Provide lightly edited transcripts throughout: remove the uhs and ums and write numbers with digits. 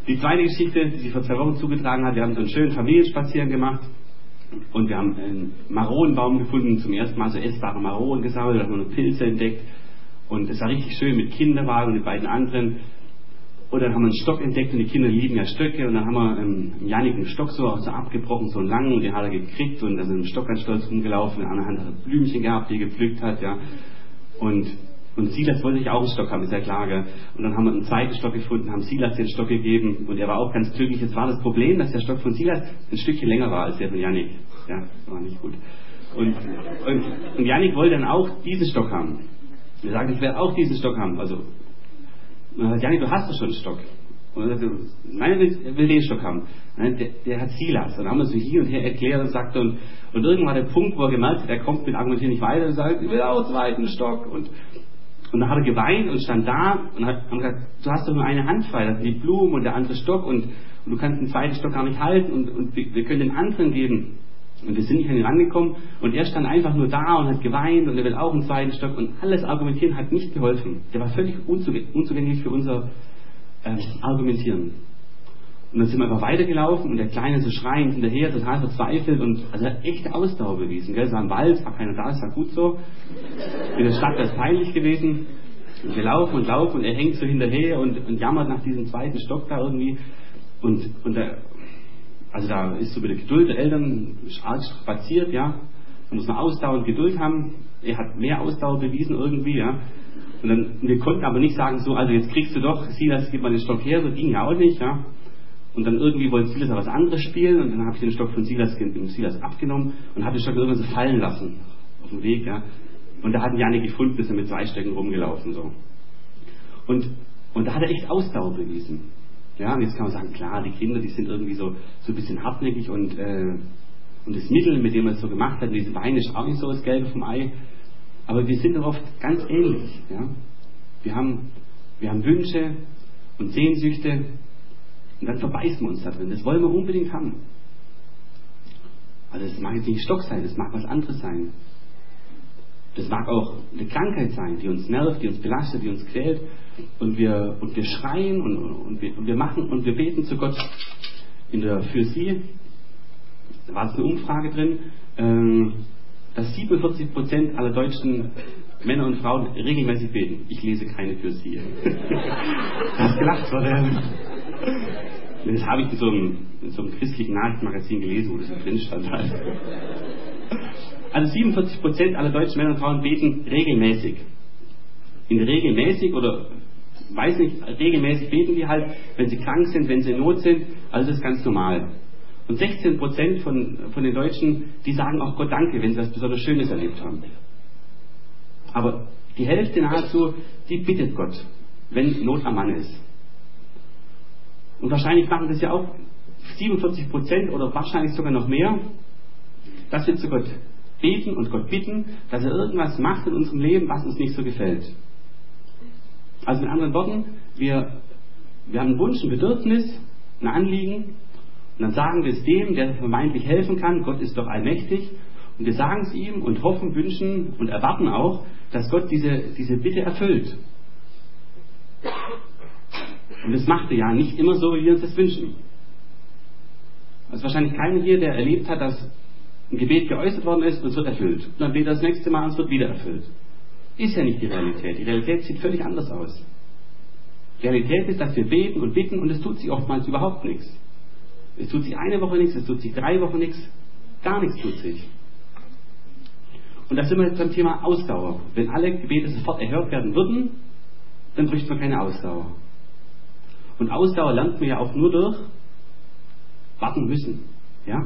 Die zweite Geschichte, die sich vor 2 Wochen zugetragen hat, wir haben so einen schönen Familienspaziergang gemacht und wir haben einen Maronenbaum gefunden, zum ersten Mal so essbare Maronen gesammelt, da haben wir noch Pilze entdeckt und es war richtig schön mit Kinderwagen und den beiden anderen. Und dann haben wir einen Stock entdeckt und die Kinder lieben ja Stöcke und dann haben wir Janik einen Stock so abgebrochen, so einen langen, und den hat er gekriegt und da sind im Stock ganz stolz rumgelaufen, in der anderen Hand hat er Blümchen gehabt, die er gepflückt hat, ja. Und Silas wollte sich auch einen Stock haben, ist ja klar, gell? Und dann haben wir einen zweiten Stock gefunden, haben Silas den Stock gegeben und er war auch ganz glücklich. Jetzt war das Problem, dass der Stock von Silas ein Stückchen länger war als der von Janik. Ja, das war nicht gut. Und Janik wollte dann auch diesen Stock haben. Er sagt, ich werde auch diesen Stock haben. Also, Janik, du hast doch schon einen Stock. Und er sagt, nein, er will den Stock haben. Nein, der hat Silas. Und dann haben wir so hin und her erklärt und sagte, und irgendwann war der Punkt, wo er gemerkt hat, er kommt mit Argumentieren nicht weiter und sagt, ich will auch einen zweiten Stock. Und dann hat er geweint und stand da und hat gesagt, du hast doch nur eine Hand frei, das sind die Blumen und der andere Stock und du kannst den zweiten Stock gar nicht halten und wir können den anderen geben. Und wir sind nicht an ihn rangekommen und er stand einfach nur da und hat geweint und er will auch einen zweiten Stock und alles Argumentieren hat nicht geholfen. Der war völlig unzugänglich für unser Argumentieren. Und dann sind wir einfach weitergelaufen und der Kleine so schreiend hinterher, total verzweifelt und also er hat echte Ausdauer bewiesen. Gell? Es war im Wald, war keiner da, es war gut so. In der Stadt wäre es peinlich gewesen. Und wir laufen und er hängt so hinterher und jammert nach diesem zweiten Stock da irgendwie. Also da ist so mit der Geduld der Eltern arg strapaziert, ja. Da muss man Ausdauer und Geduld haben. Er hat mehr Ausdauer bewiesen irgendwie, ja. Und wir konnten aber nicht sagen so, also jetzt kriegst du doch, Silas, gib mal den Stock her, so ging ja auch nicht, ja. Und dann irgendwie wollte Silas aber was anderes spielen und dann habe ich den Stock von Silas abgenommen und habe den Stock irgendwann so fallen lassen auf dem Weg, ja. Und da hat Janik gefunden, ist er mit 2 Stöcken rumgelaufen so. Und da hat er echt Ausdauer bewiesen. Ja, und jetzt kann man sagen, klar, die Kinder, die sind irgendwie so ein bisschen hartnäckig und das Mittel, mit dem er es so gemacht hat, diese Weine ist auch nicht so das Gelbe vom Ei. Aber wir sind doch oft ganz ähnlich. Ja? Wir haben Wünsche und Sehnsüchte und dann verbeißen wir uns da drin. Das wollen wir unbedingt haben. Also das mag jetzt nicht Stock sein, das mag was anderes sein. Das mag auch eine Krankheit sein, die uns nervt, die uns belastet, die uns quält. Und wir schreien und wir machen und wir beten zu Gott. Für sie, da war es eine Umfrage drin, dass 47% aller deutschen Männer und Frauen regelmäßig beten. Ich lese keine für sie. Du hast gelacht, oder? Das habe ich in so einem christlichen Nachrichtenmagazin gelesen, wo das drin stand. Also 47% aller deutschen Männer und Frauen beten regelmäßig. In der Regel mäßig oder weiß nicht, regelmäßig beten die halt, wenn sie krank sind, wenn sie in Not sind, also das ist ganz normal. Und 16% von den Deutschen, die sagen auch Gott Danke, wenn sie was besonders Schönes erlebt haben. Aber die Hälfte nahezu, die bittet Gott, wenn Not am Mann ist. Und wahrscheinlich machen das ja auch 47% oder wahrscheinlich sogar noch mehr, dass wir zu Gott beten und Gott bitten, dass er irgendwas macht in unserem Leben, was uns nicht so gefällt. Also mit anderen Worten, wir haben einen Wunsch, ein Bedürfnis, ein Anliegen und dann sagen wir es dem, der vermeintlich helfen kann, Gott ist doch allmächtig und wir sagen es ihm und hoffen, wünschen und erwarten auch, dass Gott diese Bitte erfüllt. Und das macht er ja nicht immer so, wie wir uns das wünschen. Also wahrscheinlich keiner hier, der erlebt hat, dass ein Gebet geäußert worden ist und es wird erfüllt. Und dann betet er das nächste Mal und es wird wieder erfüllt. Ist ja nicht die Realität. Die Realität sieht völlig anders aus. Die Realität ist, dass wir beten und bitten und es tut sich oftmals überhaupt nichts. Es tut sich eine Woche nichts, es tut sich 3 Wochen nichts, gar nichts tut sich. Und da sind wir jetzt beim Thema Ausdauer. Wenn alle Gebete sofort erhört werden würden, dann bräuchte man keine Ausdauer. Und Ausdauer lernt man ja auch nur durch warten müssen. Ja?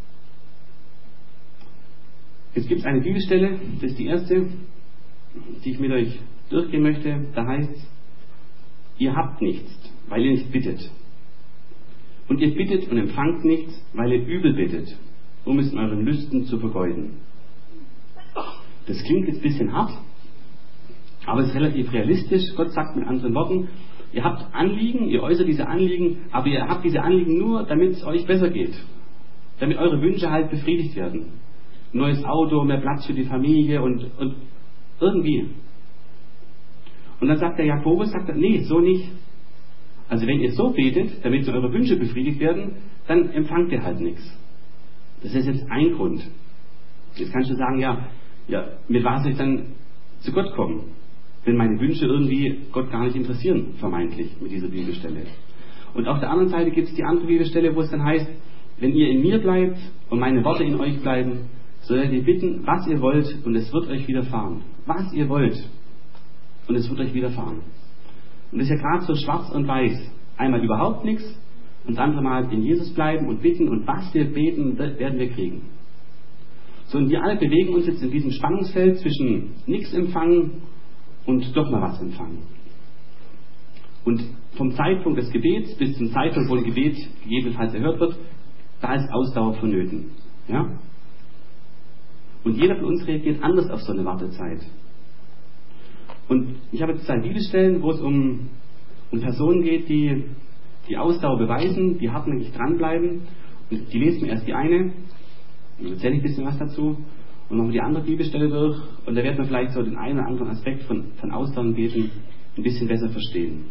Jetzt gibt es eine Bibelstelle, das ist die erste, die ich mit euch durchgehen möchte. Da heißt es, ihr habt nichts, weil ihr nicht bittet. Und ihr bittet und empfangt nichts, weil ihr übel bittet, um es in euren Lüsten zu vergeuden. Das klingt jetzt ein bisschen hart, aber es ist relativ realistisch. Gott sagt mit anderen Worten, ihr habt Anliegen, ihr äußert diese Anliegen, aber ihr habt diese Anliegen nur, damit es euch besser geht. Damit eure Wünsche halt befriedigt werden. Neues Auto, mehr Platz für die Familie und irgendwie. Und dann sagt der Jakobus, nee, so nicht. Also wenn ihr so betet, damit eure Wünsche befriedigt werden, dann empfangt ihr halt nichts. Das ist jetzt ein Grund. Jetzt kannst du sagen, ja, mit was soll ich dann zu Gott kommen, wenn meine Wünsche irgendwie Gott gar nicht interessieren, vermeintlich, mit dieser Bibelstelle. Und auf der anderen Seite gibt es die andere Bibelstelle, wo es dann heißt, wenn ihr in mir bleibt und meine Worte in euch bleiben, so werdet ihr bitten, was ihr wollt, und es wird euch widerfahren. Was ihr wollt, und es wird euch widerfahren. Und das ist ja gerade so schwarz und weiß. Einmal überhaupt nichts und das andere Mal in Jesus bleiben und bitten, und was wir beten, werden wir kriegen. So, und wir alle bewegen uns jetzt in diesem Spannungsfeld zwischen nichts empfangen und doch mal was empfangen. Und vom Zeitpunkt des Gebets bis zum Zeitpunkt, wo ein Gebet gegebenenfalls erhört wird, da ist Ausdauer vonnöten. Ja? Und jeder von uns reagiert anders auf so eine Wartezeit. Und ich habe jetzt 2 Bibelstellen, wo es um Personen geht, die Ausdauer beweisen, die hartnäckig dranbleiben. Und die lesen mir erst die eine, dann erzähle ich ein bisschen was dazu, und noch die andere Bibelstelle durch, und da wird man vielleicht so den einen oder anderen Aspekt von Ausdauer und Beten ein bisschen besser verstehen.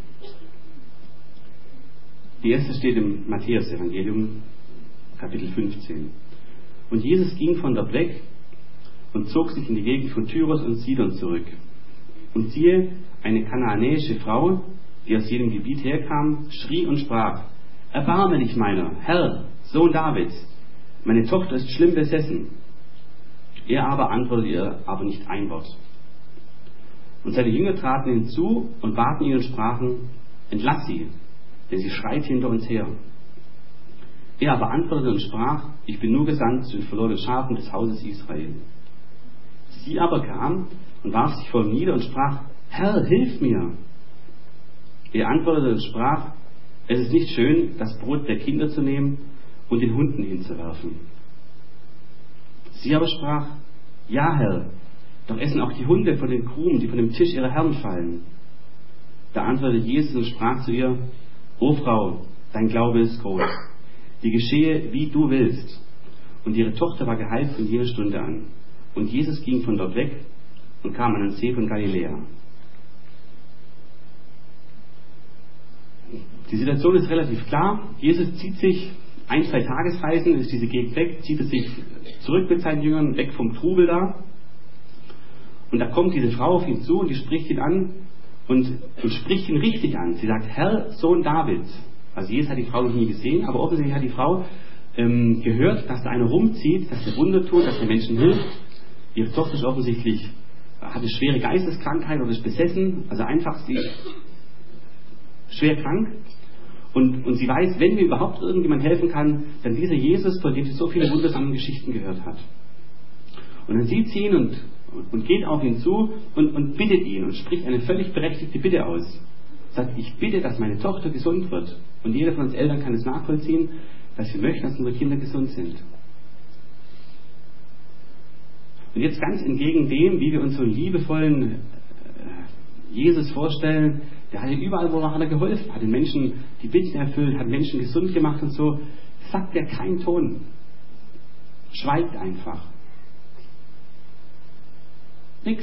Die erste steht im Matthäus-Evangelium, Kapitel 15. Und Jesus ging von dort weg und zog sich in die Gegend von Tyros und Sidon zurück. Und siehe, eine kanaanäische Frau, die aus jedem Gebiet herkam, schrie und sprach: Erbarme dich meiner, Herr, Sohn Davids, meine Tochter ist schlimm besessen. Er aber antwortete ihr aber nicht ein Wort. Und seine Jünger traten hinzu und baten ihn und sprachen: Entlass sie, denn sie schreit hinter uns her. Er aber antwortete und sprach: Ich bin nur gesandt zu den verlorenen Schafen des Hauses Israel. Sie aber kam und warf sich vor ihm nieder und sprach: Herr, hilf mir! Er antwortete und sprach: Es ist nicht schön, das Brot der Kinder zu nehmen und den Hunden hinzuwerfen. Sie aber sprach: Ja, Herr, doch essen auch die Hunde von den Krumen, die von dem Tisch ihrer Herren fallen. Da antwortete Jesus und sprach zu ihr: O Frau, dein Glaube ist groß. Die geschehe, wie du willst. Und ihre Tochter war geheilt von jener Stunde an. Und Jesus ging von dort weg und kam an den See von Galiläa. Die Situation ist relativ klar. Jesus zieht sich 1-2 Tagesreisen, ist diese Gegend weg, zieht es sich zurück mit seinen Jüngern, weg vom Trubel da. Und da kommt diese Frau auf ihn zu und die spricht ihn an und spricht ihn richtig an. Sie sagt: Herr, Sohn Davids. Also Jesus hat die Frau noch nie gesehen, aber offensichtlich hat die Frau gehört, dass da einer rumzieht, dass der Wunder tut, dass der Menschen hilft. Ihre Tochter ist offensichtlich, hat eine schwere Geisteskrankheit oder ist besessen, also einfach sie schwer krank. Und sie weiß, wenn mir überhaupt irgendjemand helfen kann, dann dieser Jesus, von dem sie so viele wundersame Geschichten gehört hat. Und dann sieht sie ihn und geht auf ihn zu und bittet ihn und spricht eine völlig berechtigte Bitte aus. Sagt: Ich bitte, dass meine Tochter gesund wird. Und jeder von uns Eltern kann es nachvollziehen, dass wir möchten, dass unsere Kinder gesund sind. Und jetzt ganz entgegen dem, wie wir uns so einen liebevollen Jesus vorstellen, der hat ja überall, wo er hat er geholfen, hat den Menschen die Bitten erfüllt, hat Menschen gesund gemacht und so, sagt er keinen Ton. Schweigt einfach. Nix.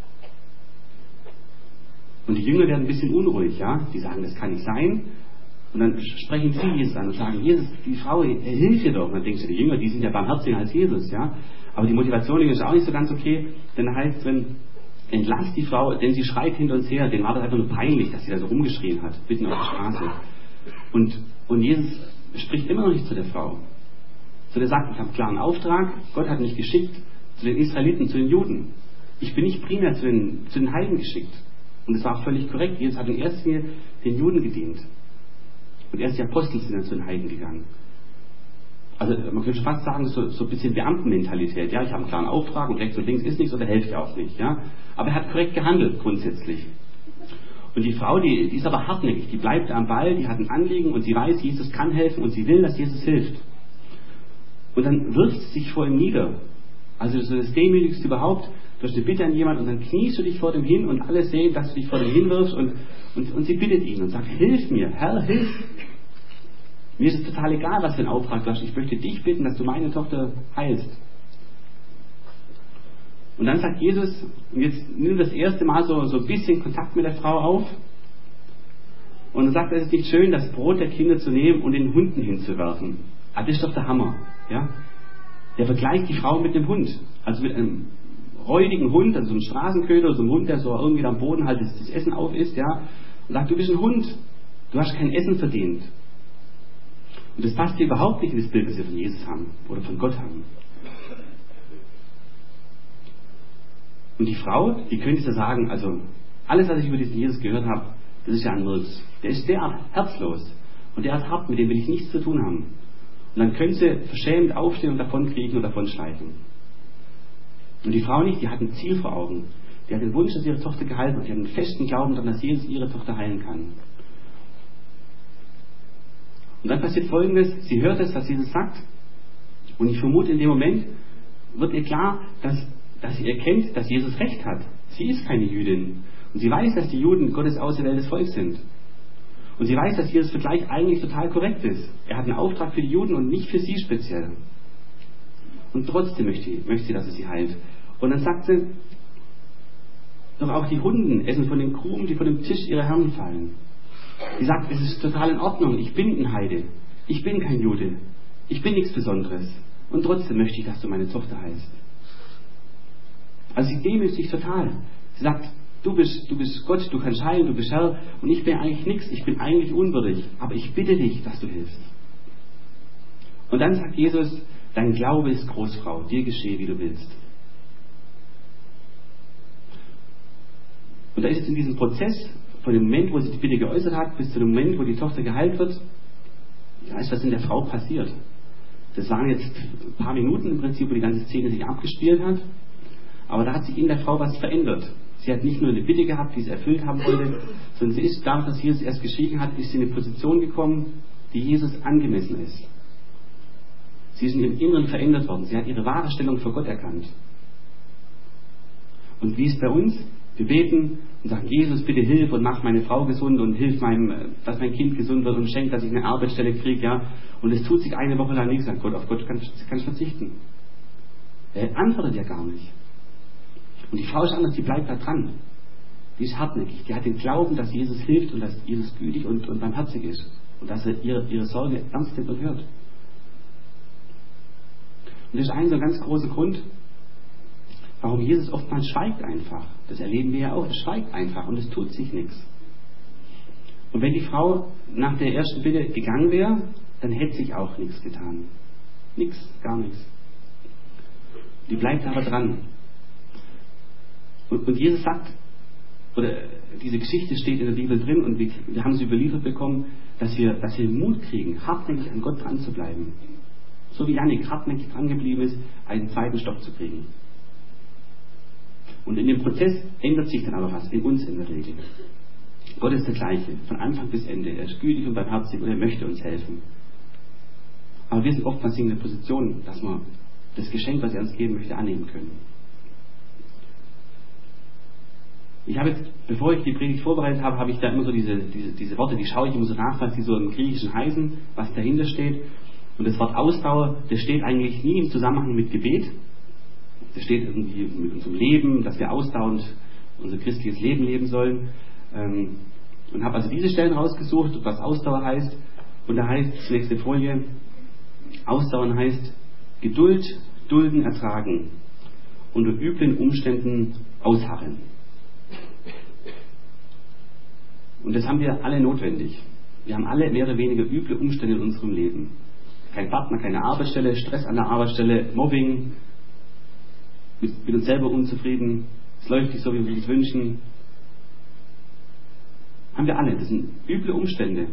Und die Jünger werden ein bisschen unruhig, ja. Die sagen, das kann nicht sein. Und dann sprechen sie Jesus an und sagen: Jesus, die Frau, hilf ihr doch. Und dann denkst du, die Jünger, die sind ja barmherziger als Jesus, ja. Aber die Motivation ist auch nicht so ganz okay, denn da heißt es drin: Entlass die Frau, denn sie schreit hinter uns her. Denen war das einfach nur peinlich, dass sie da so rumgeschrien hat, mitten auf der Straße. Und Jesus spricht immer noch nicht zu der Frau. So, der sagt: Ich habe einen klaren Auftrag, Gott hat mich geschickt zu den Israeliten, zu den Juden. Ich bin nicht primär zu den Heiden geschickt. Und es war auch völlig korrekt. Jesus hat in erster Linie den Juden gedient. Und erst die Apostel sind dann zu den Heiden gegangen. Also man könnte fast sagen, so ein bisschen Beamtenmentalität. Ja, ich habe einen klaren Auftrag und rechts und links ist nichts oder helfe ich auch nicht. Ja? Aber er hat korrekt gehandelt grundsätzlich. Und die Frau, die ist aber hartnäckig, die bleibt am Ball, die hat ein Anliegen und sie weiß, Jesus kann helfen und sie will, dass Jesus hilft. Und dann wirft sie sich vor ihm nieder. Also das ist das Demütigste überhaupt. Du hast eine Bitte an jemanden und dann kniest du dich vor dem hin und alle sehen, dass du dich vor dem hinwirfst und sie bittet ihn und sagt: Hilf mir, Herr, hilf. Mir ist es total egal, was für einen Auftrag du hast. Ich möchte dich bitten, dass du meine Tochter heilst. Und dann sagt Jesus, und jetzt nimm das erste Mal so ein bisschen Kontakt mit der Frau auf Und dann sagt er, es ist nicht schön, das Brot der Kinder zu nehmen und den Hunden hinzuwerfen. Ah, das ist doch der Hammer. Ja? Der vergleicht die Frau mit dem Hund. Also mit einem räudigen Hund, also so einem Straßenköter, so einem Hund, der so irgendwie am Boden halt das Essen aufisst, ja, und sagt, du bist ein Hund, du hast kein Essen verdient. Und das passt hier überhaupt nicht in das Bild, das wir von Jesus haben oder von Gott haben. Und die Frau, die könnte ja sagen, also alles, was ich über diesen Jesus gehört habe, das ist ja ein Murks. Der ist derart herzlos und derart hart, mit dem will ich nichts zu tun haben. Und dann könnte sie verschämt aufstehen und davonkriechen und davonschleichen. Und die Frau nicht, die hat ein Ziel vor Augen. Die hat den Wunsch, dass ihre Tochter geheilt wird. Die hat einen festen Glauben daran, dass Jesus ihre Tochter heilen kann. Und dann passiert Folgendes, sie hört es, was Jesus sagt. Und ich vermute, in dem Moment wird ihr klar, dass sie erkennt, dass Jesus recht hat. Sie ist keine Jüdin. Und sie weiß, dass die Juden Gottes auserwähltes Volk sind. Und sie weiß, dass Jesus Vergleich eigentlich total korrekt ist. Er hat einen Auftrag für die Juden und nicht für sie speziell. Und trotzdem möchte sie, dass er sie heilt. Und dann sagt sie, doch auch die Hunden essen von den Krumen, die von dem Tisch ihrer Herren fallen. Sie sagt, es ist total in Ordnung, ich bin ein Heide. Ich bin kein Jude. Ich bin nichts Besonderes. Und trotzdem möchte ich, dass du meine Tochter heilst. Also sie demütigt sich total. Sie sagt, du bist Gott, du kannst heilen, du bist Herr. Und ich bin eigentlich nichts, ich bin eigentlich unwürdig. Aber ich bitte dich, dass du hilfst. Und dann sagt Jesus, dein Glaube ist groß, Frau, dir geschehe, wie du willst. Und da ist jetzt in diesem Prozess, von dem Moment, wo sie die Bitte geäußert hat, bis zu dem Moment, wo die Tochter geheilt wird, da ist was in der Frau passiert. Das waren jetzt ein paar Minuten im Prinzip, wo die ganze Szene sich abgespielt hat. Aber da hat sich in der Frau was verändert. Sie hat nicht nur eine Bitte gehabt, die sie erfüllt haben wollte, sondern sie ist, dadurch, dass Jesus erst geschwiegen hat, ist sie in eine Position gekommen, die Jesus angemessen ist. Sie ist in ihrem Inneren verändert worden. Sie hat ihre wahre Stellung vor Gott erkannt. Und wie ist bei uns? Wir beten und sagen, Jesus, bitte hilf und mach meine Frau gesund und hilf dass mein Kind gesund wird und schenkt, dass ich eine Arbeitsstelle kriege, ja. Und es tut sich eine Woche lang nichts an Gott. Auf Gott kann ich verzichten. Er antwortet ja gar nicht. Und die Frau ist anders, die bleibt da dran. Die ist hartnäckig. Die hat den Glauben, dass Jesus hilft und dass Jesus gütig und barmherzig ist. Und dass er ihre Sorge ernst nimmt und hört. Und das ist ein so ganz großer Grund, warum Jesus oftmals schweigt einfach. Das erleben wir ja auch. Er schweigt einfach und es tut sich nichts. Und wenn die Frau nach der ersten Bitte gegangen wäre, dann hätte sich auch nichts getan. Nichts, gar nichts. Die bleibt aber dran. Und Jesus sagt, oder diese Geschichte steht in der Bibel drin und wir haben sie überliefert bekommen, dass wir Mut kriegen, hartnäckig an Gott dran zu bleiben. So wie Jannik hartnäckig dran geblieben ist, einen zweiten Stock zu kriegen. Und in dem Prozess ändert sich dann aber was, in uns in der Regel. Gott ist der gleiche, von Anfang bis Ende. Er ist gütig und barmherzig und er möchte uns helfen. Aber wir sind oftmals in der Position, dass wir das Geschenk, was er uns geben möchte, annehmen können. Ich habe jetzt, bevor ich die Predigt vorbereitet habe, habe ich da immer so diese Worte, die schaue ich immer so nach, was die so im Griechischen heißen, was dahinter steht. Und das Wort Ausdauer, das steht eigentlich nie im Zusammenhang mit Gebet. Das steht irgendwie mit unserem Leben, dass wir ausdauernd unser christliches Leben leben sollen. Und habe also diese Stellen rausgesucht, was Ausdauer heißt. Und da heißt, nächste Folie, Ausdauern heißt Geduld, dulden, ertragen. Unter üblen Umständen ausharren. Und das haben wir alle notwendig. Wir haben alle mehr oder weniger üble Umstände in unserem Leben. Kein Partner, keine Arbeitsstelle, Stress an der Arbeitsstelle, Mobbing, mit uns selber unzufrieden, es läuft nicht so, wie wir uns wünschen. Haben wir alle, das sind üble Umstände.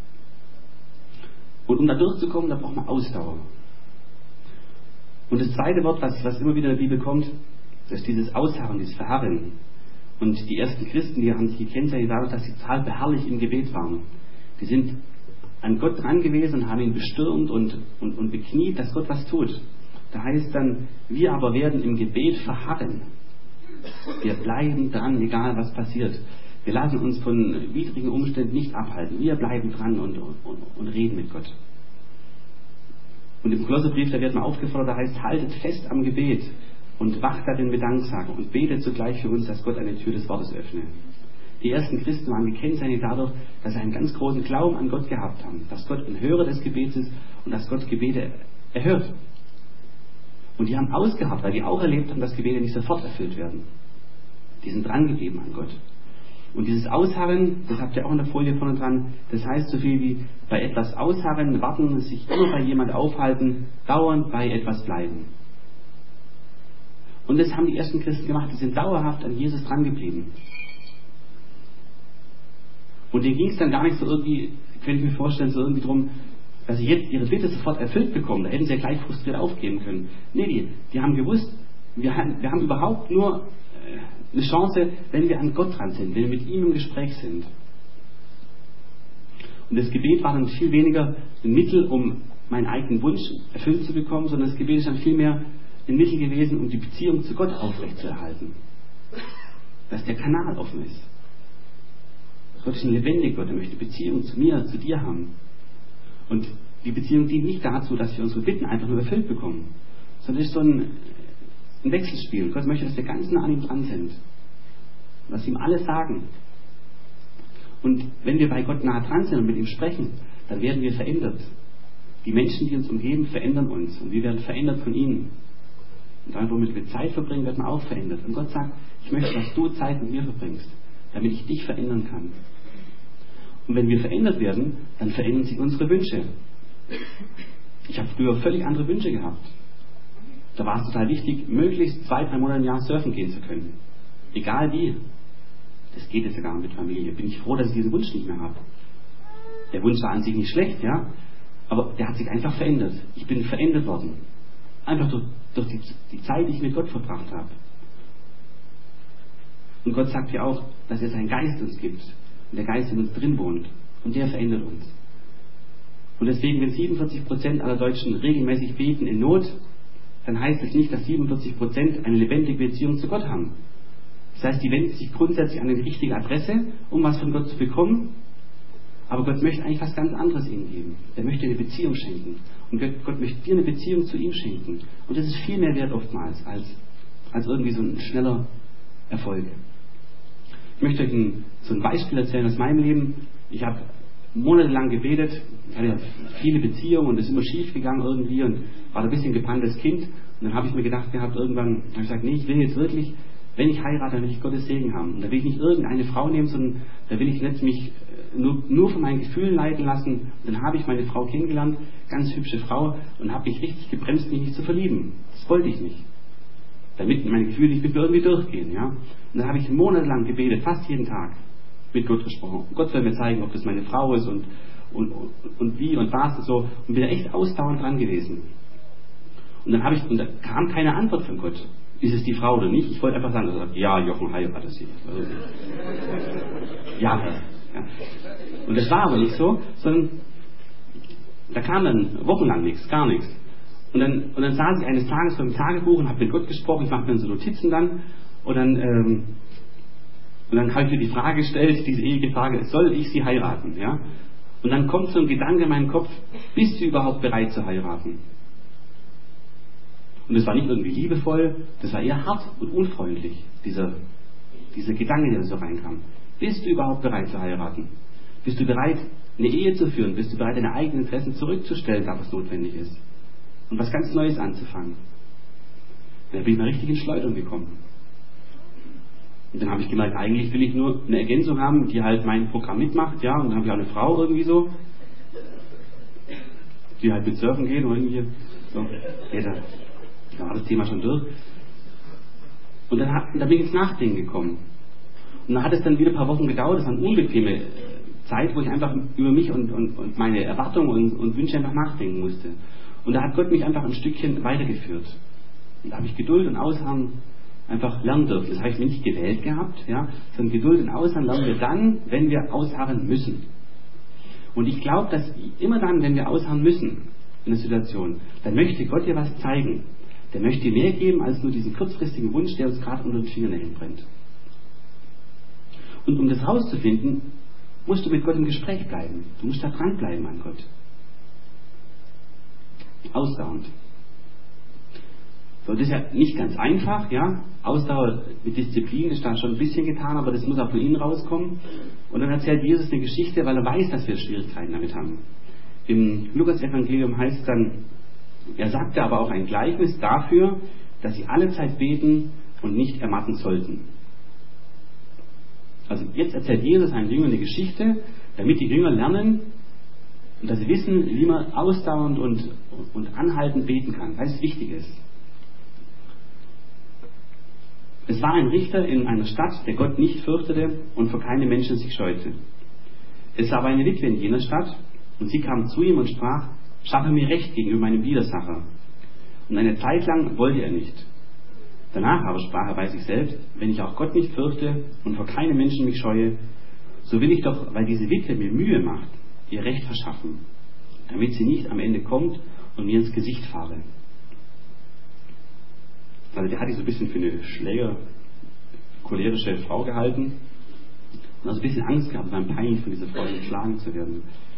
Und um da durchzukommen, da braucht man Ausdauer. Und das zweite Wort, was immer wieder in der Bibel kommt, das ist dieses Ausharren, dieses Verharren. Und die ersten Christen, die haben sich gekennzeichnet dadurch, dass sie total beharrlich im Gebet waren. Die sind an Gott dran gewesen und haben ihn bestürmt und bekniet, dass Gott was tut. Da heißt dann, wir aber werden im Gebet verharren. Wir bleiben dran, egal was passiert. Wir lassen uns von widrigen Umständen nicht abhalten. Wir bleiben dran und reden mit Gott. Und im Kolosserbrief, da wird man aufgefordert, da heißt, haltet fest am Gebet und wacht darin mit Danksagung und betet zugleich für uns, dass Gott eine Tür des Wortes öffne. Die ersten Christen waren gekennzeichnet dadurch, dass sie einen ganz großen Glauben an Gott gehabt haben, dass Gott ein Hörer des Gebets ist und dass Gott Gebete erhört. Und die haben ausgeharrt, weil die auch erlebt haben, dass Gebete nicht sofort erfüllt werden. Die sind dran geblieben an Gott. Und dieses Ausharren, das habt ihr auch in der Folie vorne dran, das heißt so viel wie bei etwas ausharren, warten, sich immer bei jemand aufhalten, dauernd bei etwas bleiben. Und das haben die ersten Christen gemacht, die sind dauerhaft an Jesus dran geblieben. Und denen ging es dann gar nicht so irgendwie, könnte ich mir vorstellen, so irgendwie drum, dass sie jetzt ihre Bitte sofort erfüllt bekommen. Da hätten sie ja gleich frustriert aufgeben können. Nee, die haben gewusst, wir haben überhaupt nur eine Chance, wenn wir an Gott dran sind, wenn wir mit ihm im Gespräch sind. Und das Gebet war dann viel weniger ein Mittel, um meinen eigenen Wunsch erfüllt zu bekommen, sondern das Gebet ist dann viel mehr ein Mittel gewesen, um die Beziehung zu Gott aufrechtzuerhalten. Dass der Kanal offen ist. Gott ist ein lebendiger Gott, er möchte Beziehung zu mir, zu dir haben. Und die Beziehung dient nicht dazu, dass wir unsere Bitten einfach nur erfüllt bekommen, sondern es ist so ein Wechselspiel. Gott möchte, dass wir ganz nah an ihm dran sind. Dass wir ihm alles sagen. Und wenn wir bei Gott nah dran sind und mit ihm sprechen, dann werden wir verändert. Die Menschen, die uns umgeben, verändern uns. Und wir werden verändert von ihnen. Und dann, womit wir Zeit verbringen, wird man auch verändert. Und Gott sagt, ich möchte, dass du Zeit mit mir verbringst, damit ich dich verändern kann. Und wenn wir verändert werden, dann verändern sich unsere Wünsche. Ich habe früher völlig andere Wünsche gehabt. Da war es total wichtig, möglichst 2-3 Monate im Jahr surfen gehen zu können. Egal wie. Das geht jetzt ja gar nicht mit Familie. Bin ich froh, dass ich diesen Wunsch nicht mehr habe. Der Wunsch war an sich nicht schlecht, ja, aber der hat sich einfach verändert. Ich bin verändert worden. Einfach durch die Zeit, die ich mit Gott verbracht habe. Und Gott sagt ja auch, dass er seinen Geist uns gibt. Und der Geist in uns drin wohnt. Und der verändert uns. Und deswegen, wenn 47% aller Deutschen regelmäßig beten in Not, dann heißt es nicht, dass 47% eine lebendige Beziehung zu Gott haben. Das heißt, die wenden sich grundsätzlich an die richtige Adresse, um was von Gott zu bekommen. Aber Gott möchte eigentlich was ganz anderes ihnen geben. Er möchte eine Beziehung schenken. Und Gott möchte dir eine Beziehung zu ihm schenken. Und das ist viel mehr wert oftmals, als irgendwie so ein schneller Erfolg. Ich möchte euch so ein Beispiel erzählen aus meinem Leben. Ich habe monatelang gebetet, ich hatte viele Beziehungen und es ist immer schief gegangen irgendwie und war ein bisschen gebranntes Kind. Und dann habe ich mir gedacht gehabt, irgendwann habe ich gesagt, nee, ich will jetzt wirklich, wenn ich heirate, dann will ich Gottes Segen haben. Und da will ich nicht irgendeine Frau nehmen, sondern da will ich nicht mich nur von meinen Gefühlen leiten lassen. Und dann habe ich meine Frau kennengelernt, ganz hübsche Frau, und habe mich richtig gebremst, mich nicht zu verlieben. Das wollte ich nicht. Damit meine Gefühle nicht mit mir irgendwie durchgehen. Ja? Und dann habe ich monatelang gebetet, fast jeden Tag mit Gott gesprochen. Gott soll mir zeigen, ob das meine Frau ist und wie und was und so. Und bin da echt ausdauernd dran gewesen. Und dann da kam keine Antwort von Gott. Ist es die Frau oder nicht? Ich wollte einfach sagen, also, ja, Jochen heiratet sie. Also, ja. Und das war aber nicht so, sondern da kam dann wochenlang nichts, gar nichts. Und dann saß ich eines Tages vor dem Tagebuch und habe mit Gott gesprochen, ich mache mir so Notizen dann und dann habe ich mir die Frage gestellt, diese ewige Frage, soll ich sie heiraten? Ja? Und dann kommt so ein Gedanke in meinen Kopf, bist du überhaupt bereit zu heiraten? Und das war nicht irgendwie liebevoll, das war eher hart und unfreundlich, dieser Gedanke, der so reinkam. Bist du überhaupt bereit zu heiraten? Bist du bereit, eine Ehe zu führen? Bist du bereit, deine eigenen Interessen zurückzustellen, da was notwendig ist? Und was ganz Neues anzufangen? Und da bin ich mal richtig in Schleudern gekommen. Und dann habe ich gemerkt, eigentlich will ich nur eine Ergänzung haben, die halt mein Programm mitmacht, ja, und dann habe ich auch eine Frau irgendwie so, die halt mit Surfen geht oder irgendwie so. Ja, da war das Thema schon durch. Und da bin ich ins Nachdenken gekommen. Und dann hat es dann wieder ein paar Wochen gedauert, das war eine unbequeme Zeit, wo ich einfach über mich und meine Erwartungen und Wünsche einfach nachdenken musste. Und da hat Gott mich einfach ein Stückchen weitergeführt. Und da habe ich Geduld und Ausharren einfach lernen dürfen. Das habe ich mir nicht gewählt gehabt, ja, sondern Geduld und Ausharren lernen wir dann, wenn wir ausharren müssen. Und ich glaube, dass immer dann, wenn wir ausharren müssen in einer Situation, dann möchte Gott dir was zeigen. Der möchte dir mehr geben als nur diesen kurzfristigen Wunsch, der uns gerade unter den Fingernägeln brennt. Und um das rauszufinden, musst du mit Gott im Gespräch bleiben. Du musst da dranbleiben an Gott. Ausdauernd. So, das ist ja nicht ganz einfach, ja. Ausdauer mit Disziplin ist da schon ein bisschen getan, aber das muss auch von innen rauskommen. Und dann erzählt Jesus eine Geschichte, weil er weiß, dass wir Schwierigkeiten damit haben. Im Lukas-Evangelium heißt es dann, er sagte aber auch ein Gleichnis dafür, dass sie alle Zeit beten und nicht ermatten sollten. Also jetzt erzählt Jesus einen Jüngern eine Geschichte, damit die Jünger lernen, und dass sie wissen, wie man ausdauernd und anhaltend beten kann, weil es wichtig ist. Es war ein Richter in einer Stadt, der Gott nicht fürchtete und vor keine Menschen sich scheute. Es war aber eine Witwe in jener Stadt, und sie kam zu ihm und sprach, schaffe mir Recht gegenüber meinem Widersacher. Und eine Zeit lang wollte er nicht. Danach aber sprach er bei sich selbst, wenn ich auch Gott nicht fürchte und vor keine Menschen mich scheue, so will ich doch, weil diese Witwe mir Mühe macht, ihr Recht verschaffen, damit sie nicht am Ende kommt und mir ins Gesicht fahre. Also der hat sich so ein bisschen für eine cholerische Frau gehalten und also ein bisschen Angst gehabt, beim peinlich von dieser Frau geschlagen zu werden.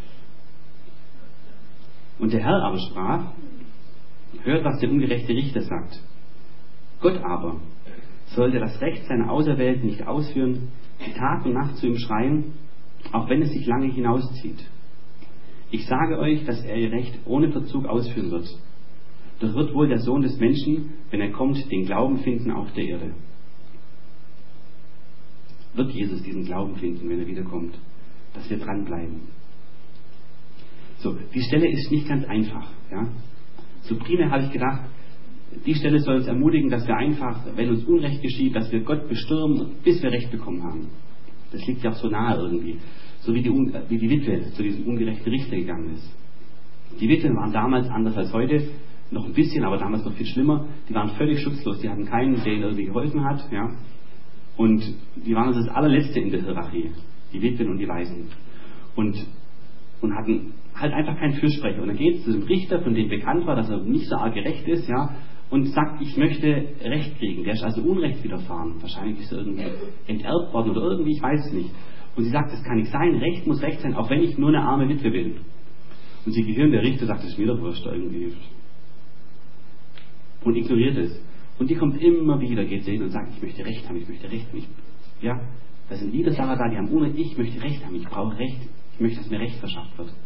Und der Herr aber sprach, hört, was der ungerechte Richter sagt. Gott aber sollte das Recht seiner Auserwählten nicht ausführen, die Tag und Nacht zu ihm schreien, auch wenn es sich lange hinauszieht. Ich sage euch, dass er ihr Recht ohne Verzug ausführen wird. Doch wird wohl der Sohn des Menschen, wenn er kommt, den Glauben finden auf der Erde. Wird Jesus diesen Glauben finden, wenn er wiederkommt, dass wir dranbleiben. So, die Stelle ist nicht ganz einfach. Ja? So primär habe ich gedacht, die Stelle soll uns ermutigen, dass wir einfach, wenn uns Unrecht geschieht, dass wir Gott bestürmen, bis wir Recht bekommen haben. Das liegt ja auch so nahe irgendwie. So wie die Witwe zu diesem ungerechten Richter gegangen ist. Die Witwen waren damals anders als heute, noch ein bisschen, aber damals noch viel schlimmer. Die waren völlig schutzlos, die hatten keinen, der ihnen irgendwie geholfen hat. Ja? Und die waren also das allerletzte in der Hierarchie, die Witwen und die Waisen. Und hatten halt einfach keinen Fürsprecher. Und dann geht es zu dem Richter, von dem bekannt war, dass er nicht so arg gerecht ist, ja, und sagt, ich möchte Recht kriegen. Der ist also Unrecht widerfahren. Wahrscheinlich ist er irgendwie enterbt worden oder irgendwie, ich weiß es nicht. Und sie sagt, das kann nicht sein, Recht muss Recht sein, auch wenn ich nur eine arme Witwe bin. Und sie gehören, der Richter sagt, das ist mir doch wurscht irgendwie. Und ignoriert es. Und die kommt immer wieder, geht sie hin und sagt, ich möchte Recht haben, ich möchte Recht haben. Ja, da sind Widersacher da, die haben Unrecht, ich möchte Recht haben, ich brauche Recht, ich möchte, dass mir Recht verschafft wird.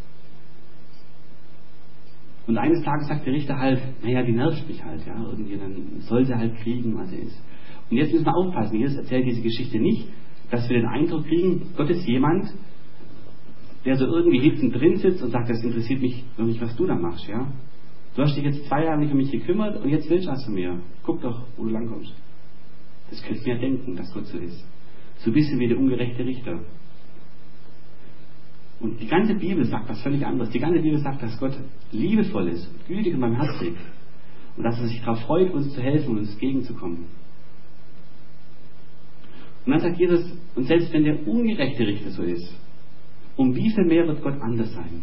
Und eines Tages sagt der Richter halt, naja, die nervt mich halt, ja, irgendwie, dann soll sie halt kriegen, was sie ist. Und jetzt müssen wir aufpassen, Jesus erzählt diese Geschichte nicht, dass wir den Eindruck kriegen, Gott ist jemand, der so irgendwie hinten drin sitzt und sagt, das interessiert mich noch nicht, was du da machst, ja. Du hast dich jetzt 2 Jahre nicht um mich gekümmert und jetzt willst du was von mir. Guck doch, wo du langkommst. Das könnt ihr ja denken, dass Gott so ist. So ein bisschen wie der ungerechte Richter. Und die ganze Bibel sagt was völlig anderes. Die ganze Bibel sagt, dass Gott liebevoll ist, gütig und barmherzig. Und dass er sich darauf freut, uns zu helfen und uns entgegenzukommen. Und dann sagt Jesus, und selbst wenn der ungerechte Richter so ist, um wie viel mehr wird Gott anders sein?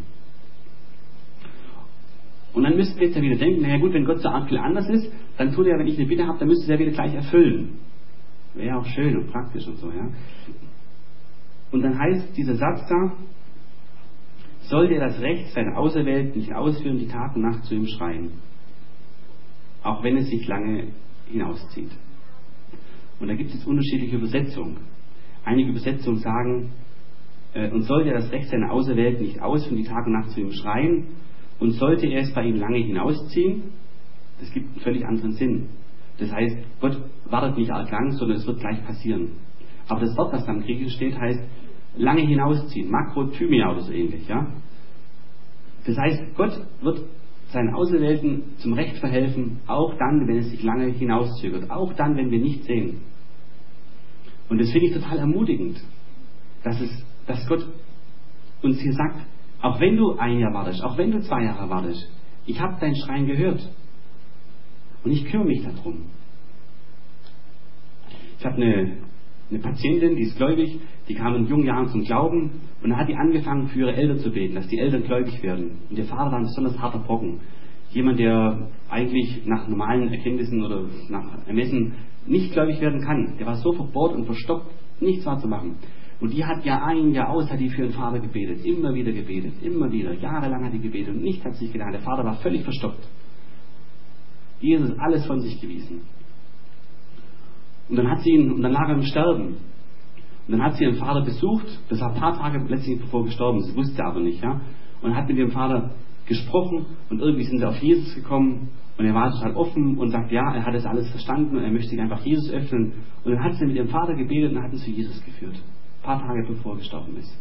Und dann müssten wir jetzt ja wieder denken, naja gut, wenn Gott so arg viel anders ist, dann tut er, wenn ich eine Bitte habe, dann müsste er wieder gleich erfüllen. Wäre ja auch schön und praktisch und so, ja. Und dann heißt dieser Satz da, sollte er das Recht seiner Auserwählten nicht ausführen, die Tag und Nacht zu ihm schreien, auch wenn es sich lange hinauszieht. Und da gibt es unterschiedliche Übersetzungen. Einige Übersetzungen sagen, und sollte er das Recht seiner Auserwählten nicht ausführen, die Tag und Nacht zu ihm schreien, und sollte er es bei ihm lange hinausziehen, das gibt einen völlig anderen Sinn. Das heißt, Gott wartet nicht arg lang, sondern es wird gleich passieren. Aber das Wort, was da im Griechischen steht, heißt lange hinausziehen, Makrothymia oder so ähnlich. Ja? Das heißt, Gott wird seinen Auserwählten zum Recht verhelfen, auch dann, wenn es sich lange hinauszögert, auch dann, wenn wir nicht sehen. Und das finde ich total ermutigend, dass Gott uns hier sagt, auch wenn du 1 Jahr wartest, auch wenn du 2 Jahre wartest, ich habe dein Schreien gehört und ich kümmere mich darum. Ich habe eine Patientin, die ist gläubig, die kam in jungen Jahren zum Glauben und dann hat die angefangen, für ihre Eltern zu beten, dass die Eltern gläubig werden. Und ihr Vater war ein besonders harter Brocken. Jemand, der eigentlich nach normalen Erkenntnissen oder nach Ermessen nicht gläubig werden kann. Der war so verbohrt und verstockt, nichts war zu machen. Und die hat Jahr ein, Jahr aus, hat die für ihren Vater gebetet, immer wieder, jahrelang hat die gebetet und nichts hat sich getan. Der Vater war völlig verstockt. Jesus hat alles von sich gewiesen. Und dann lag er im Sterben. Und dann hat sie ihren Vater besucht, das war ein paar Tage letztlich bevor er gestorben ist, das wusste er aber nicht, ja. Und hat mit ihrem Vater gesprochen und irgendwie sind sie auf Jesus gekommen und er war total offen und sagt, ja, er hat das alles verstanden und er möchte sich einfach Jesus öffnen. Und dann hat sie mit ihrem Vater gebetet und hat ihn zu Jesus geführt. Ein paar Tage bevor er gestorben ist.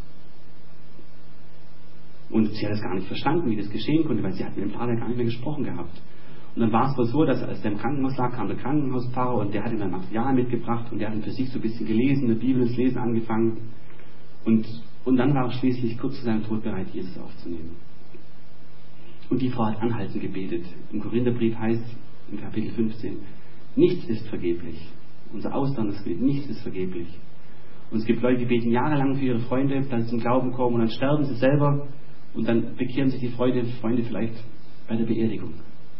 Und sie hat es gar nicht verstanden, wie das geschehen konnte, weil sie hat mit dem Vater gar nicht mehr gesprochen gehabt. Und dann war es wohl so, dass als der im Krankenhaus lag, kam der Krankenhauspfarrer und der hat ihm dann Material mitgebracht und der hat ihn für sich so ein bisschen gelesen, eine Bibel ins Lesen angefangen. Und dann war er schließlich kurz zu seinem Tod bereit, Jesus aufzunehmen. Und die Frau hat anhaltend gebetet. Im Korintherbrief heißt im Kapitel 15, nichts ist vergeblich. Unser ausdauerndes Gebet, nichts ist vergeblich. Und es gibt Leute, die beten jahrelang für ihre Freunde, dass sie zum Glauben kommen und dann sterben sie selber und dann bekehren sich die Freunde vielleicht bei der Beerdigung.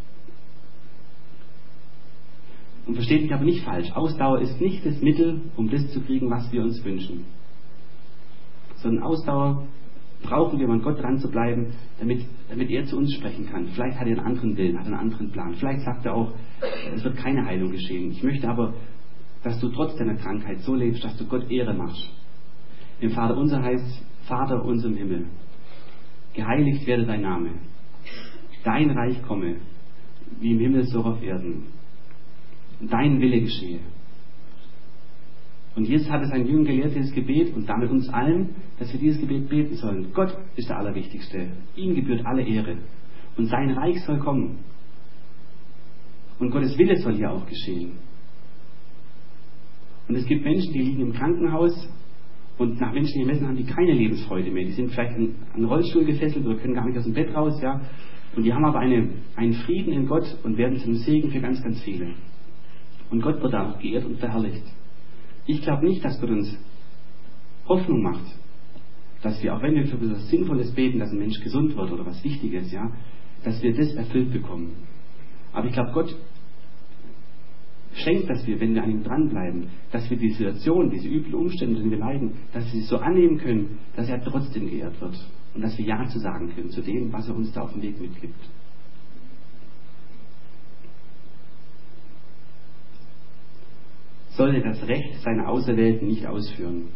Und versteht mich aber nicht falsch. Ausdauer ist nicht das Mittel, um das zu kriegen, was wir uns wünschen. Sondern Ausdauer brauchen wir, um an Gott dran zu bleiben, damit er zu uns sprechen kann. Vielleicht hat er einen anderen Willen, hat einen anderen Plan. Vielleicht sagt er auch, es wird keine Heilung geschehen. Ich möchte aber, dass du trotz deiner Krankheit so lebst, dass du Gott Ehre machst. Im Vater unser heißt, Vater unser im Himmel. Geheiligt werde dein Name. Dein Reich komme, wie im Himmel so auf Erden. Dein Wille geschehe. Und Jesus hat es seinen Jüngern gelehrt, dieses Gebet, und damit uns allen, dass wir dieses Gebet beten sollen. Gott ist der Allerwichtigste. Ihm gebührt alle Ehre. Und sein Reich soll kommen. Und Gottes Wille soll hier auch geschehen. Und es gibt Menschen, die liegen im Krankenhaus und nach menschlichen Ermessen haben die keine Lebensfreude mehr. Die sind vielleicht an einen Rollstuhl gefesselt oder können gar nicht aus dem Bett raus, ja. Und die haben aber einen Frieden in Gott und werden zum Segen für ganz, ganz viele. Und Gott wird da auch geehrt und verherrlicht. Ich glaube nicht, dass Gott uns Hoffnung macht, dass wir, auch wenn wir für etwas Sinnvolles beten, dass ein Mensch gesund wird oder was Wichtiges, ja, dass wir das erfüllt bekommen. Aber ich glaube, Gott schenkt, dass wir, wenn wir an ihm dranbleiben, dass wir die Situation, diese üblen Umstände, die wir leiden, dass wir sie so annehmen können, dass er trotzdem geehrt wird. Und dass wir Ja zu sagen können zu dem, was er uns da auf dem Weg mitgibt. Sollte das Recht seiner Auserwählten nicht ausführen.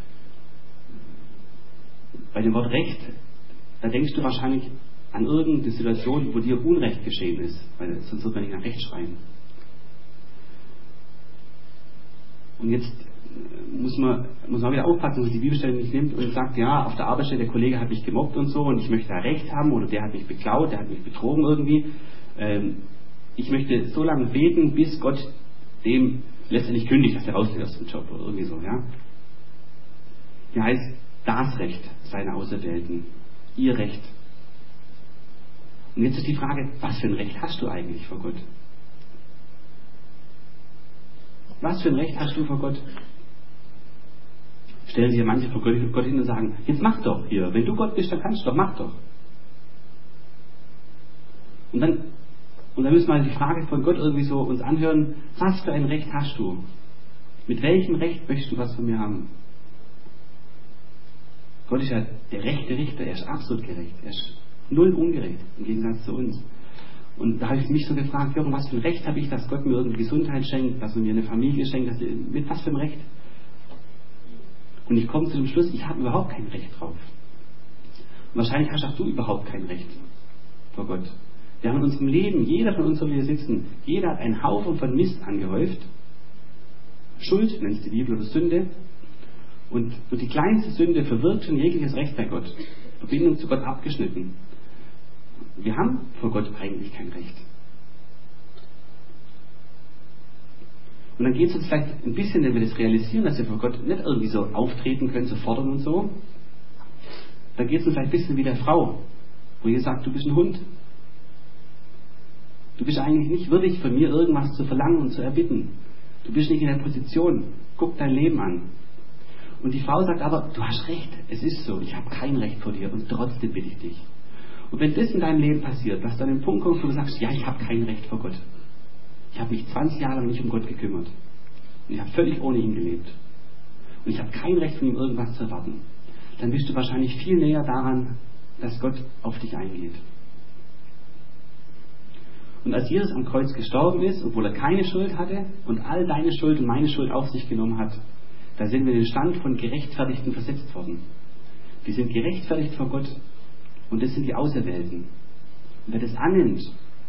Bei dem Wort Recht, da denkst du wahrscheinlich an irgendeine Situation, wo dir Unrecht geschehen ist, weil sonst wird man nicht nach Recht schreien. Und jetzt muss man wieder aufpassen, dass die Bibelstelle nicht nimmt und sagt, ja, auf der Arbeitsstelle, der Kollege hat mich gemobbt und so und ich möchte da Recht haben oder der hat mich beklaut, der hat mich betrogen irgendwie. Ich möchte so lange beten, bis Gott dem letztendlich kündigt, dass er rausgeht aus dem Job oder irgendwie so, ja. Hier heißt, das Recht seiner Auserwählten, ihr Recht. Und jetzt ist die Frage, was für ein Recht hast du eigentlich vor Gott? Was für ein Recht hast du vor Gott? Stellen sich ja manche vor Gott hin und sagen, jetzt mach doch hier, wenn du Gott bist, dann kannst du doch, mach doch. Und dann müssen wir die Frage von Gott irgendwie so uns anhören, was für ein Recht hast du? Mit welchem Recht möchtest du was von mir haben? Gott ist ja der rechte Richter, er ist absolut gerecht, er ist null ungerecht, im Gegensatz zu uns. Und da habe ich mich so gefragt, Jochen, was für ein Recht habe ich, dass Gott mir irgendwie Gesundheit schenkt, dass er mir eine Familie schenkt, mit was für ein Recht? Und ich komme zu dem Schluss, ich habe überhaupt kein Recht drauf. Und wahrscheinlich hast auch du überhaupt kein Recht vor Gott. Wir haben in unserem Leben, jeder von uns, wo wir hier sitzen, jeder hat einen Haufen von Mist angehäuft. Schuld, nennt es die Bibel, oder Sünde. Und die kleinste Sünde verwirkt schon jegliches Recht bei Gott. Verbindung zu Gott abgeschnitten. Wir haben vor Gott eigentlich kein Recht. Und dann geht es uns vielleicht ein bisschen, wenn wir das realisieren, dass wir vor Gott nicht irgendwie so auftreten können, so fordern und so. Dann geht es uns vielleicht ein bisschen wie der Frau, wo ihr sagt, du bist ein Hund. Du bist eigentlich nicht würdig, von mir irgendwas zu verlangen und zu erbitten. Du bist nicht in der Position. Guck dein Leben an. Und die Frau sagt aber, du hast recht, es ist so, ich habe kein Recht vor dir und trotzdem bitte ich dich. Und wenn das in deinem Leben passiert, dass du an den Punkt kommst, wo du sagst, ja, ich habe kein Recht vor Gott. Ich habe mich 20 Jahre lang nicht um Gott gekümmert. Und ich habe völlig ohne ihn gelebt. Und ich habe kein Recht von ihm irgendwas zu erwarten. Dann bist du wahrscheinlich viel näher daran, dass Gott auf dich eingeht. Und als Jesus am Kreuz gestorben ist, obwohl er keine Schuld hatte und all deine Schuld und meine Schuld auf sich genommen hat, da sind wir in den Stand von Gerechtfertigten versetzt worden. Die sind gerechtfertigt vor Gott und das sind die Auserwählten. Und wer das annimmt,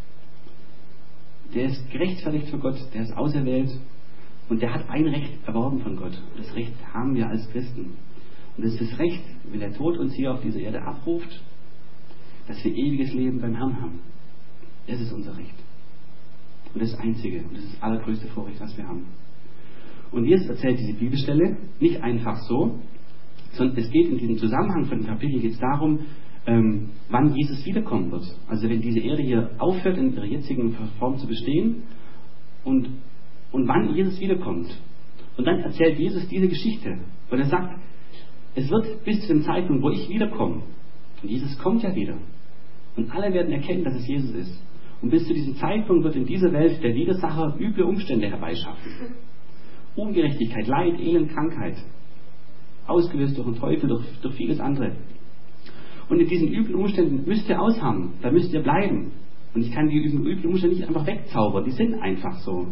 der ist gerechtfertigt vor Gott, der ist auserwählt und der hat ein Recht erworben von Gott. Das Recht haben wir als Christen. Und das ist das Recht, wenn der Tod uns hier auf dieser Erde abruft, dass wir ewiges Leben beim Herrn haben. Das ist unser Recht. Und das Einzige. Und das ist das allergrößte Vorrecht, was wir haben. Und Jesus erzählt diese Bibelstelle nicht einfach so, sondern es geht in diesem Zusammenhang von dem Kapitel geht es darum, wann Jesus wiederkommen wird. Also wenn diese Erde hier aufhört, in ihrer jetzigen Form zu bestehen und wann Jesus wiederkommt. Und dann erzählt Jesus diese Geschichte. Und er sagt, es wird bis zu dem Zeitpunkt, wo ich wiederkomme. Und Jesus kommt ja wieder. Und alle werden erkennen, dass es Jesus ist. Und bis zu diesem Zeitpunkt wird in dieser Welt der Widersacher üble Umstände herbeischaffen. Ungerechtigkeit, Leid, Elend, Krankheit. Ausgelöst durch den Teufel, durch vieles andere. Und in diesen üblen Umständen müsst ihr ausharren. Da müsst ihr bleiben. Und ich kann die üblen Umstände nicht einfach wegzaubern. Die sind einfach so.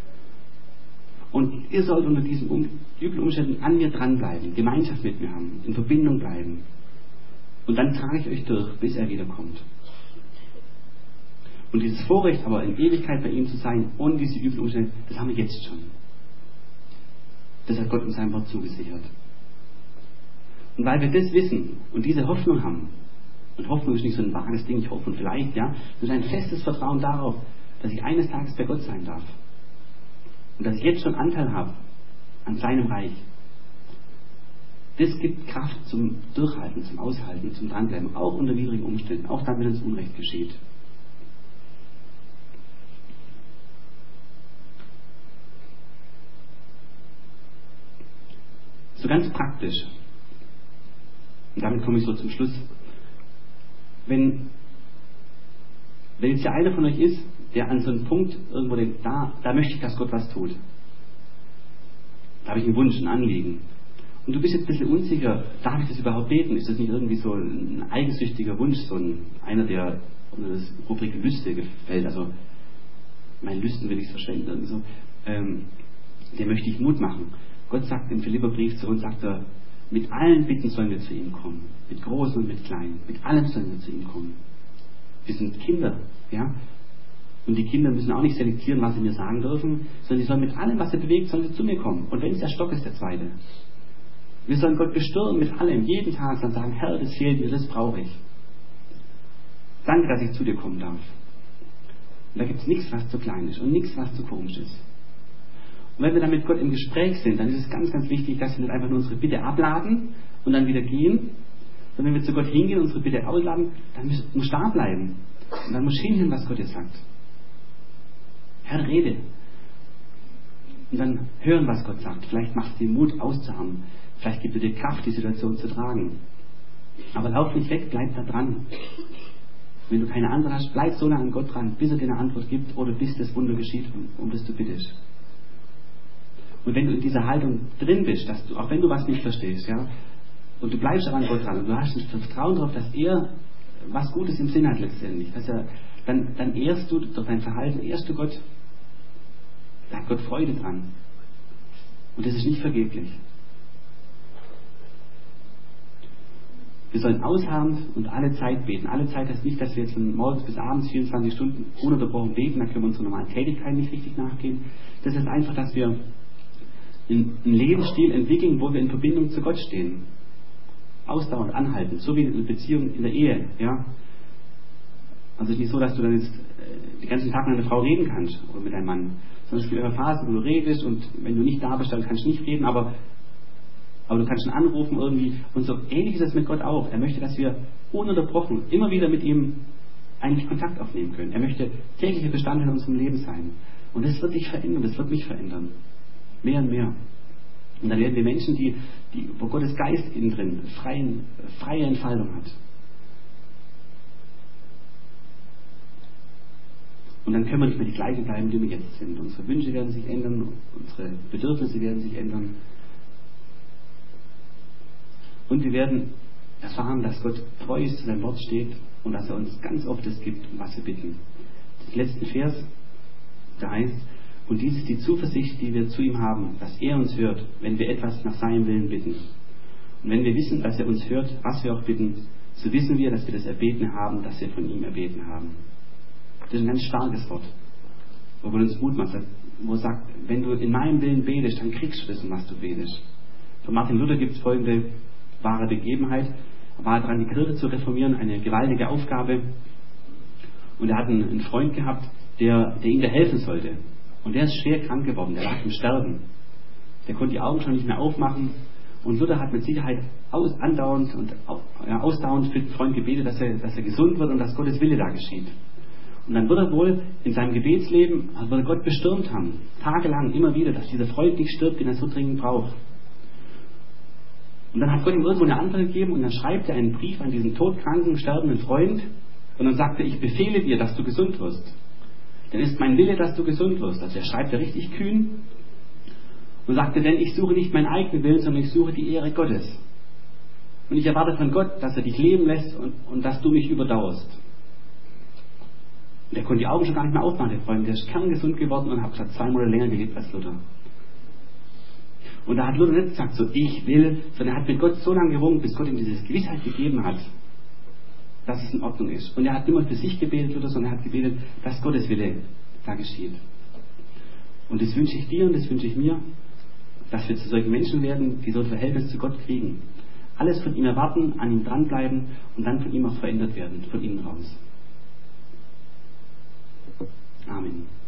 Und ihr sollt unter diesen üblen Umständen an mir dranbleiben, Gemeinschaft mit mir haben, in Verbindung bleiben. Und dann trage ich euch durch, bis er wiederkommt. Und dieses Vorrecht, aber in Ewigkeit bei ihm zu sein, ohne diese üblen Umstände, das haben wir jetzt schon. Das hat Gott in seinem Wort zugesichert. Und weil wir das wissen und diese Hoffnung haben, und Hoffnung ist nicht so ein vages Ding, ich hoffe und vielleicht, ja, sondern ein festes Vertrauen darauf, dass ich eines Tages bei Gott sein darf. Und dass ich jetzt schon Anteil habe an seinem Reich. Das gibt Kraft zum Durchhalten, zum Aushalten, zum Dranbleiben, auch unter widrigen Umständen, auch dann, wenn uns Unrecht geschieht. So ganz praktisch. Und damit komme ich so zum Schluss. Wenn jetzt ja einer von euch ist, der an so einem Punkt irgendwo denkt, da möchte ich, dass Gott was tut. Da habe ich einen Wunsch, ein Anliegen. Und du bist jetzt ein bisschen unsicher, darf ich das überhaupt beten? Ist das nicht irgendwie so ein eigensüchtiger Wunsch, einer, der unter das Rubrik Lüste gefällt? Also, mein Lüsten will ich verschwenden. Irgendwie so. Dem möchte ich Mut machen. Gott sagt im Philipperbrief zu uns, sagt er, mit allen Bitten sollen wir zu ihm kommen. Mit Großen und mit Kleinen. Mit allem sollen wir zu ihm kommen. Wir sind Kinder, ja. Und die Kinder müssen auch nicht selektieren, was sie mir sagen dürfen, sondern die sollen mit allem, was sie bewegt, sollen sie zu mir kommen. Und wenn es der Stock ist, der zweite. Wir sollen Gott bestürmen mit allem, jeden Tag, und sagen, Herr, das fehlt mir, das brauche ich. Danke, dass ich zu dir kommen darf. Und da gibt es nichts, was zu klein ist und nichts, was zu komisch ist. Und wenn wir dann mit Gott im Gespräch sind, dann ist es ganz, ganz wichtig, dass wir nicht einfach nur unsere Bitte abladen und dann wieder gehen, sondern wenn wir zu Gott hingehen und unsere Bitte ausladen, dann muss da bleiben. Und dann muss hinhören, was Gott dir sagt. Herr, rede. Und dann hören, was Gott sagt. Vielleicht macht es dir Mut, auszuharren. Vielleicht gibt es dir Kraft, die Situation zu tragen. Aber lauf nicht weg, bleib da dran. Wenn du keine Antwort hast, bleib so lange an Gott dran, bis er dir eine Antwort gibt oder bis das Wunder geschieht, um das du bittest. Und wenn du in dieser Haltung drin bist, dass du, auch wenn du was nicht verstehst, ja, und du bleibst aber an Gott dran und du hast das Vertrauen darauf, dass er was Gutes im Sinn hat letztendlich, dass er, dann ehrst du durch dein Verhalten, ehrst du Gott. Da hat Gott Freude dran. Und das ist nicht vergeblich. Wir sollen ausharrend und alle Zeit beten. Alle Zeit heißt nicht, dass wir jetzt von morgens bis abends 24 Stunden ununterbrochen beten, dann können wir unserer normalen Tätigkeit nicht richtig nachgehen. Das ist einfach, dass wir einen Lebensstil entwickeln, wo wir in Verbindung zu Gott stehen. Ausdauernd anhalten, so wie in einer Beziehung in der Ehe. Ja? Also es ist nicht so, dass du dann jetzt den ganzen Tag mit einer Frau reden kannst oder mit deinem Mann, sondern es gibt immer Phasen, wo du redest und wenn du nicht da bist, dann kannst du nicht reden, aber du kannst ihn anrufen irgendwie. Und so ähnlich ist es mit Gott auch. Er möchte, dass wir ununterbrochen immer wieder mit ihm eigentlich Kontakt aufnehmen können. Er möchte täglicher Bestandteil in unserem Leben sein. Und das wird dich verändern, das wird mich verändern. Mehr und mehr. Und dann werden wir Menschen, wo Gottes Geist innen drin freie Entfaltung hat. Und dann können wir nicht mehr die gleichen bleiben, die wir jetzt sind. Unsere Wünsche werden sich ändern, unsere Bedürfnisse werden sich ändern. Und wir werden erfahren, dass Gott treu ist, zu seinem Wort steht und dass er uns ganz oft das gibt, um was wir bitten. den letzten Vers, da heißt, und dies ist die Zuversicht, die wir zu ihm haben, dass er uns hört, wenn wir etwas nach seinem Willen bitten. Und wenn wir wissen, dass er uns hört, was wir auch bitten, so wissen wir, dass wir das Erbeten haben, das wir von ihm erbeten haben. Das ist ein ganz starkes Wort, wo man uns Mut macht, wo sagt, wenn du in meinem Willen betest, dann kriegst du das, um was du betest. Von Martin Luther gibt es folgende wahre Begebenheit. Er war dran, die Kirche zu reformieren, eine gewaltige Aufgabe. Und er hat einen Freund gehabt, der ihm da helfen sollte. Und der ist schwer krank geworden, der lag im Sterben. Der konnte die Augen schon nicht mehr aufmachen. Und Luther hat mit Sicherheit ausdauernd für den Freund gebetet, dass er gesund wird und dass Gottes Wille da geschieht. Und dann wird er wohl in seinem Gebetsleben, wird er Gott bestürmt haben, tagelang, immer wieder, dass dieser Freund nicht stirbt, den er so dringend braucht. Und dann hat Gott ihm irgendwo eine Antwort gegeben und dann schreibt er einen Brief an diesen todkranken, sterbenden Freund und dann sagt er, ich befehle dir, dass du gesund wirst. Denn ist mein Wille, dass du gesund wirst. Also er schreibt ja richtig kühn und sagte, denn ich suche nicht meinen eigenen Willen, sondern ich suche die Ehre Gottes. Und ich erwarte von Gott, dass er dich leben lässt und dass du mich überdauerst. Und er konnte die Augen schon gar nicht mehr aufmachen, der Freund. Der ist kerngesund geworden und hat 2 Monate länger gelebt als Luther. Und da hat Luther nicht gesagt, so ich will, sondern er hat mit Gott so lange gerungen, bis Gott ihm diese Gewissheit gegeben hat, dass es in Ordnung ist. Und er hat nicht mehr für sich gebetet, Luther, sondern er hat gebetet, dass Gottes Wille da geschieht. Und das wünsche ich dir und das wünsche ich mir, dass wir zu solchen Menschen werden, die so ein Verhältnis zu Gott kriegen. Alles von ihm erwarten, an ihm dranbleiben und dann von ihm auch verändert werden, von innen raus. Amen.